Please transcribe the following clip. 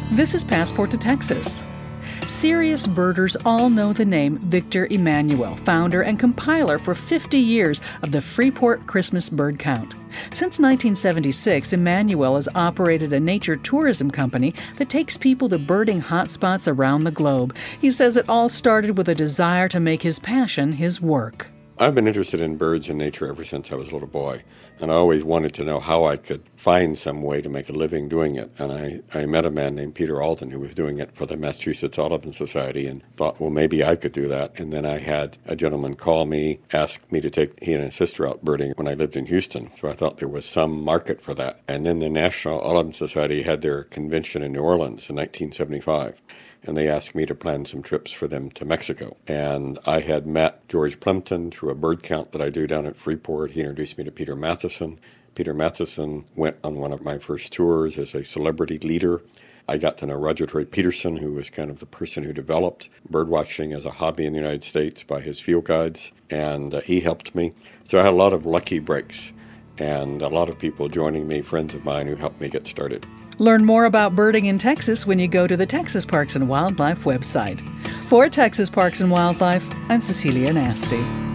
This is Passport to Texas. Serious birders all know the name Victor Emanuel, founder and compiler for 50 years of the Freeport Christmas Bird Count. Since 1976, Emanuel has operated a nature tourism company that takes people to birding hotspots around the globe. He says it all started with a desire to make his passion his work. I've been interested in birds and nature ever since I was a little boy, and I always wanted to know how I could find some way to make a living doing it. And I met a man named Peter Alton who was doing it for the Massachusetts Audubon Society and thought, well, maybe I could do that. And then I had a gentleman call me, ask me to take he and his sister out birding when I lived in Houston. So I thought there was some market for that. And then the National Audubon Society had their convention in New Orleans in 1975. And they asked me to plan some trips for them to Mexico. And I had met George Plimpton through a bird count that I do down at Freeport. He introduced me to Peter Matheson. Peter Matheson went on one of my first tours as a celebrity leader. I got to know Roger Troy Peterson, who was kind of the person who developed birdwatching as a hobby in the United States by his field guides, and he helped me. So I had a lot of lucky breaks and a lot of people joining me, friends of mine who helped me get started. Learn more about birding in Texas when you go to the Texas Parks and Wildlife website. For Texas Parks and Wildlife, I'm Cecilia Nasty.